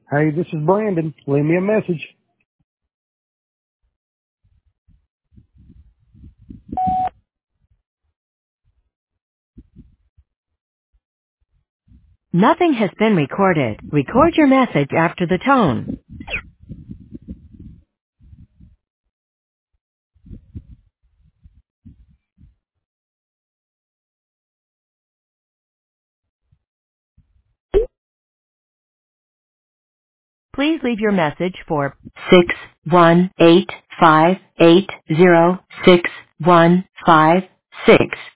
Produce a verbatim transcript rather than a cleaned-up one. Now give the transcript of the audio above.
Hey, this is Brandon. Leave me a message. Nothing has been recorded. Record your message after the tone. Please leave your message for six one eight five eight zero six one five six.